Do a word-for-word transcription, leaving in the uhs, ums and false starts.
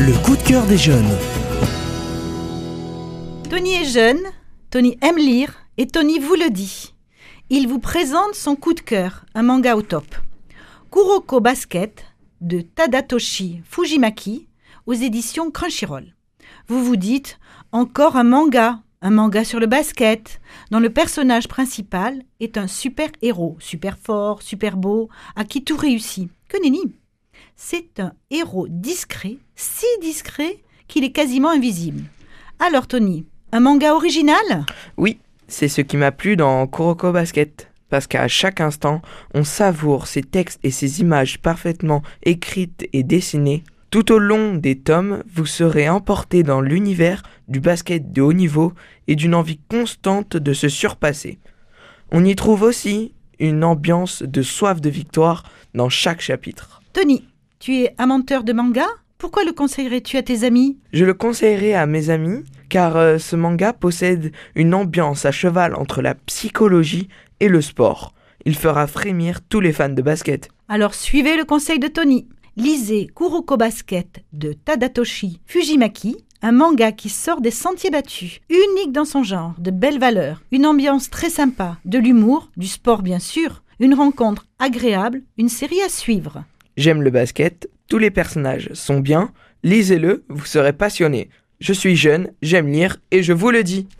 Le coup de cœur des jeunes. Tony est jeune, Tony aime lire et Tony vous le dit. Il vous présente son coup de cœur, un manga au top. Kuroko Basket de Tadatoshi Fujimaki aux éditions Crunchyroll. Vous vous dites, encore un manga, un manga sur le basket, dont le personnage principal est un super-héros, super fort, super beau, à qui tout réussit. Que nenni! C'est un héros discret, si discret qu'il est quasiment invisible. Alors Tony, un manga original ? Oui, c'est ce qui m'a plu dans Kuroko Basket. Parce qu'à chaque instant, on savoure ces textes et ces images parfaitement écrites et dessinées. Tout au long des tomes, vous serez emporté dans l'univers du basket de haut niveau et d'une envie constante de se surpasser. On y trouve aussi une ambiance de soif de victoire dans chaque chapitre. Tony, tu es amateur de manga ? Pourquoi le conseillerais-tu à tes amis ? Je le conseillerais à mes amis car euh, ce manga possède une ambiance à cheval entre la psychologie et le sport. Il fera frémir tous les fans de basket. Alors suivez le conseil de Tony. Lisez Kuroko Basket de Tadatoshi Fujimaki, un manga qui sort des sentiers battus, unique dans son genre, de belles valeurs, une ambiance très sympa, de l'humour, du sport bien sûr, une rencontre agréable, une série à suivre. J'aime le basket, tous les personnages sont bien, lisez-le, vous serez passionné. Je suis jeune, j'aime lire et je vous le dis.